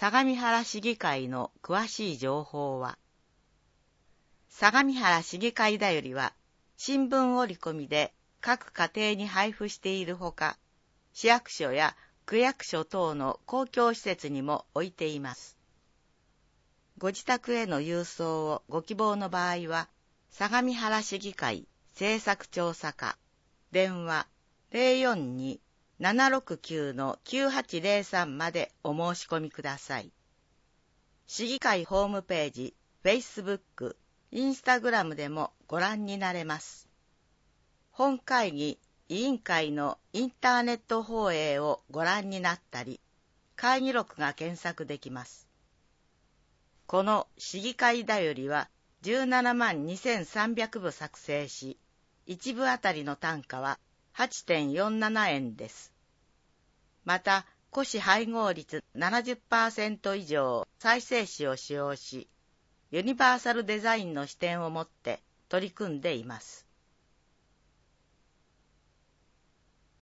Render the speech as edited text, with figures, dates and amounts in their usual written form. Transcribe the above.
相模原市議会の詳しい情報は、相模原市議会だよりは、新聞折り込みで各家庭に配布しているほか、市役所や区役所等の公共施設にも置いています。ご自宅への郵送をご希望の場合は、相模原市議会政策調査課、電話 042-769-9803 までお申し込みください。市議会ホームページ、Facebook、Instagram でもご覧になれます。本会議、委員会のインターネット放映をご覧になったり、会議録が検索できます。この市議会だよりは17万2300部作成し、1部あたりの単価は 8.47 円です。また、古紙配合率 70% 以上再生紙を使用し、ユニバーサルデザインの視点を持って取り組んでいます。